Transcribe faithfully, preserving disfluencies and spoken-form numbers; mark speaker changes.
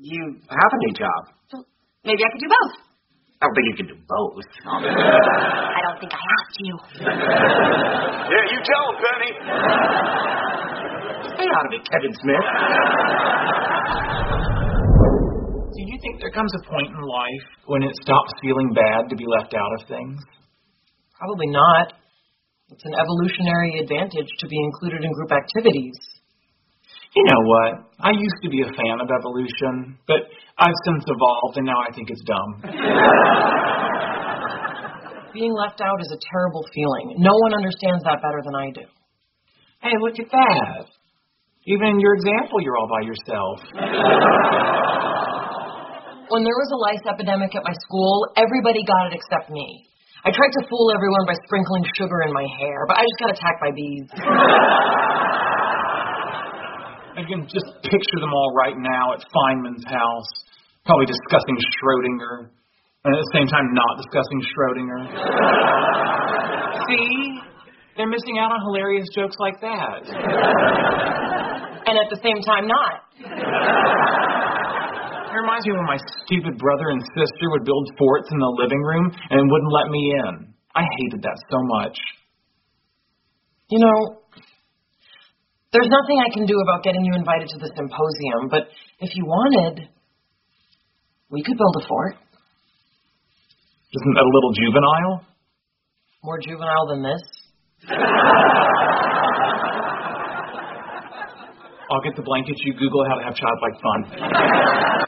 Speaker 1: You have a new job.
Speaker 2: So maybe I could do both.
Speaker 1: I don't think you can do both.
Speaker 2: I don't think I have to.
Speaker 3: Yeah, you tell him, Penny.
Speaker 1: Stay out of it, Kevin Smith.
Speaker 4: Do you think there comes a point in life when it stops feeling bad to be left out of things?
Speaker 5: Probably not. It's an evolutionary advantage to be included in group activities.
Speaker 4: You know what? I used to be a fan of evolution, but I've since evolved, and now I think it's dumb.
Speaker 5: Being left out is a terrible feeling. No one understands that better than I do.
Speaker 4: Hey, look at that. Even in your example, you're all by yourself.
Speaker 5: When there was a lice epidemic at my school, everybody got it except me. I tried to fool everyone by sprinkling sugar in my hair, but I just got attacked by bees.
Speaker 4: I can just picture them all right now at Feynman's house, probably discussing Schrodinger, and at the same time not discussing Schrodinger. See? They're missing out on hilarious jokes like that.
Speaker 5: And at the same time not.
Speaker 4: It reminds me when my stupid brother and sister would build forts in the living room and wouldn't let me in. I hated that so much.
Speaker 5: You know, there's nothing I can do about getting you invited to the symposium, but if you wanted, we could build a fort.
Speaker 4: Isn't that a little juvenile?
Speaker 5: More juvenile than this?
Speaker 4: I'll get the blankets, you Google how to have childlike fun.